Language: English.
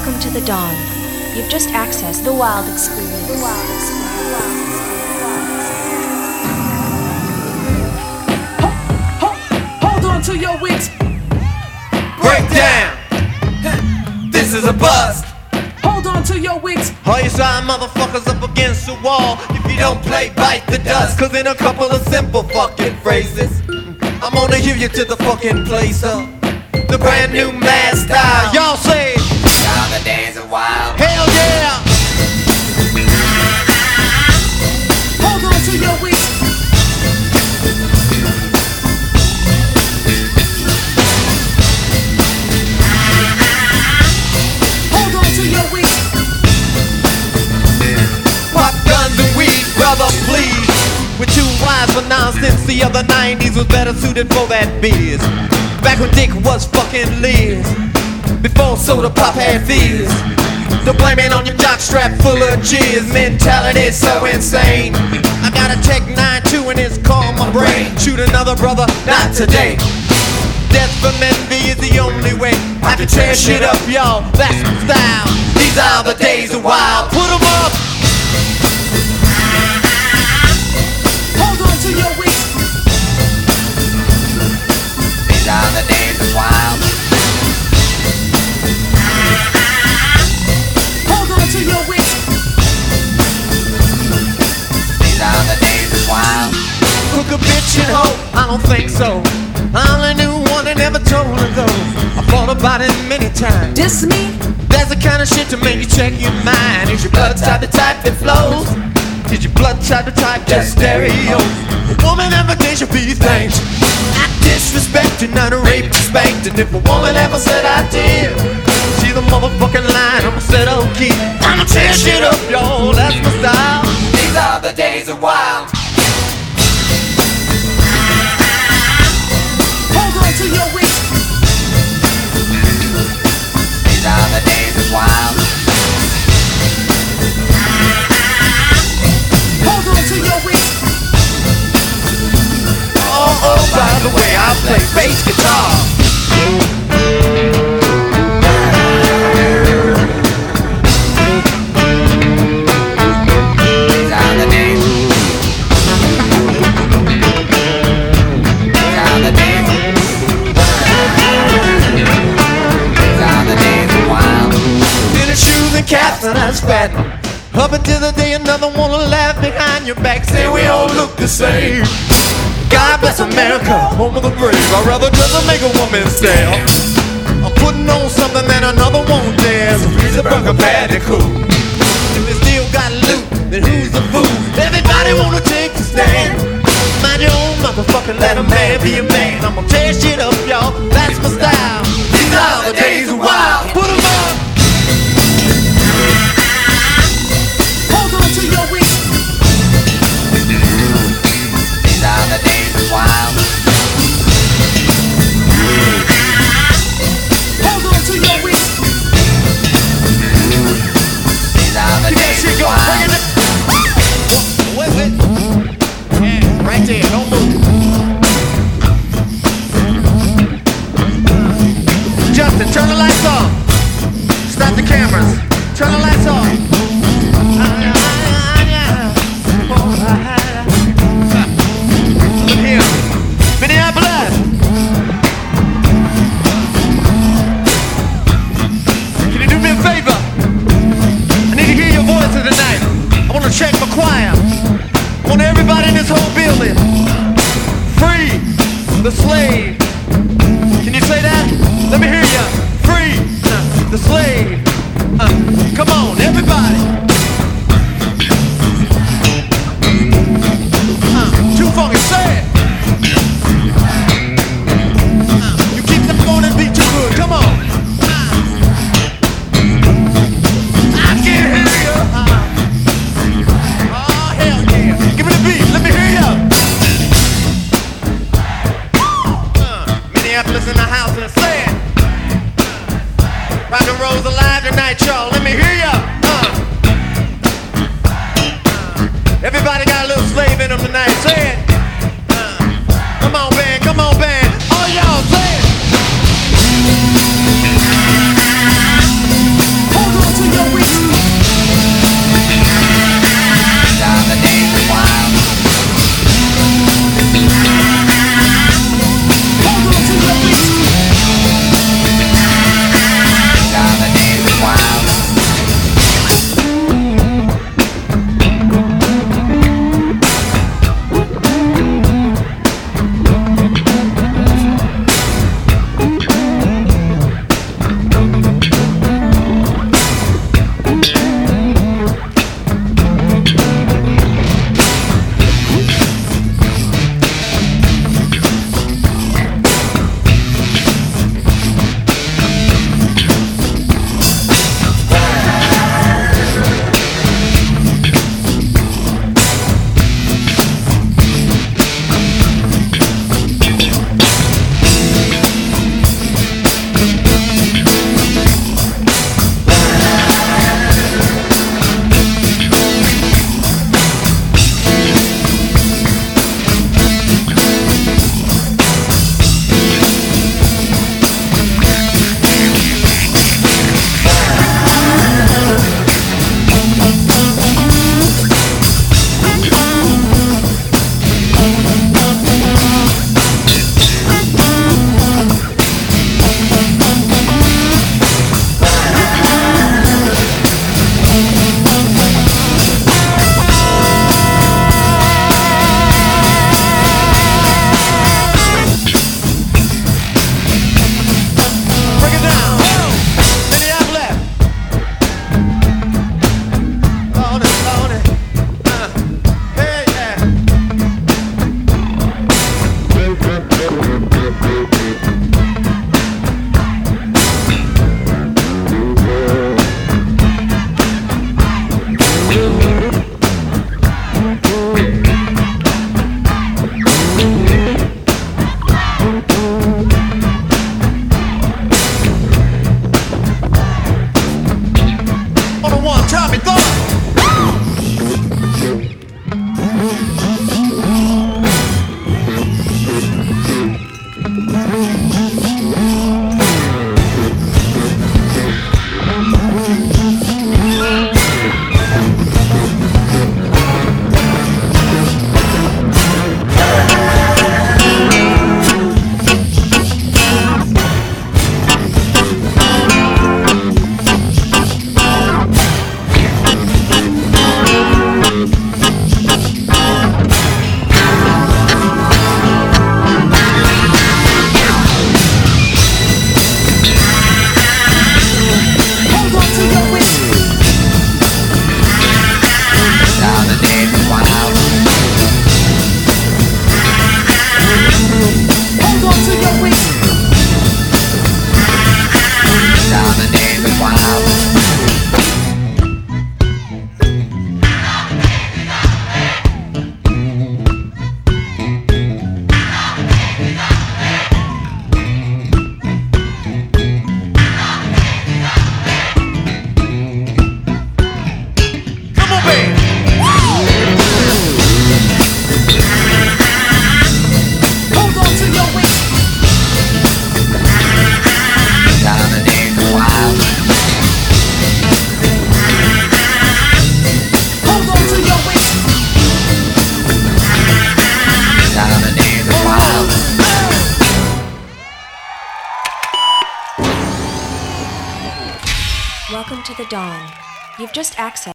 Welcome to the dawn. You've just accessed the wild experience. Hold on to your wits. Break down. This is a bust. Hold on to your wits. All you shy motherfuckers up against the wall. If you don't play, bite the dust. Cause in a couple of simple fucking phrases, I'm gonna give you to the fucking place up. The brand new mad style. Y'all say, Now the days are wild. hell yeah. Hold on to your wits. Hold on to your wits. Pop guns and weed, brother, please. We're too wise for nonsense. The other 90s was better suited for that biz. Back when Dick was fucking Liz. Before soda pop had fizz. Don't blame it on your jockstrap full of jizz. Mentality so insane. I got a Tech 9-2 and it's called my brain. Shoot another brother, not today. Death from envy is the only way I can tear shit up, y'all. That's my style. These are the days of wild. Put 'em up. Hold on to your wits. These are the days of wild. Hold on to your wits. These are the days of wild. Cook a bitch and hoe? I don't think so. I only knew one and never told her though. I thought about it many times. Diss me? That's the kind of shit to make you check your mind. Is your blood type the type that flows? Is your blood type the type that's stereo? A woman ever gave you peace thanks. Not disrespected, not raped, spanked. And if a woman ever said I did, she's a motherfucking line. I'ma set okay. I'ma tear shit up, y'all. That's my style. These are the days of wild. Hold on to your wits. These are the days of wild. Hold on to your wits. Oh, by the way, I play bass guitar. These are the days. These are the days. These are the days of wild. In his shoes and caps and I spat. Up until the day another wanna laugh behind your back, say we all look the same. God bless America, home of the brave. I'd rather dress or make a woman stare. I'm putting on something that another won't dare. So who's a burger bad and cool? If they still got loot, then who's the fool? Everybody wanna take a stand. Mind your own motherfucker, let a man be a man. I'ma tear shit up, y'all. That's my style. These are the days of wild. Put 'em up. Hold on to your wits. These are the days of wild. Hold on to your wits. These are the days of wild. Wait. Yeah, right there, don't move. Justin, turn the lights off. Stop the cameras. Turn the lights off. Look here. Minneapolis. Can you do me a favor? I need to hear your voices tonight. I want to check my choir. I want everybody in this whole building. Free the slave. Can you say that? Let me hear ya. Free the slave. Come on, everybody. Too funky, say it. You keep that morning beat too good. Come on. I can hear ya. Oh, hell yeah. Give me the beat. Let me hear ya. Minneapolis in the house and say it. Rock and roll's alive tonight, y'all. Let me hear ya. Everybody got a little slave in them tonight. Say it. Come on, band. Come on, band. All y'all, say it. Welcome to the dawn. You've just accessed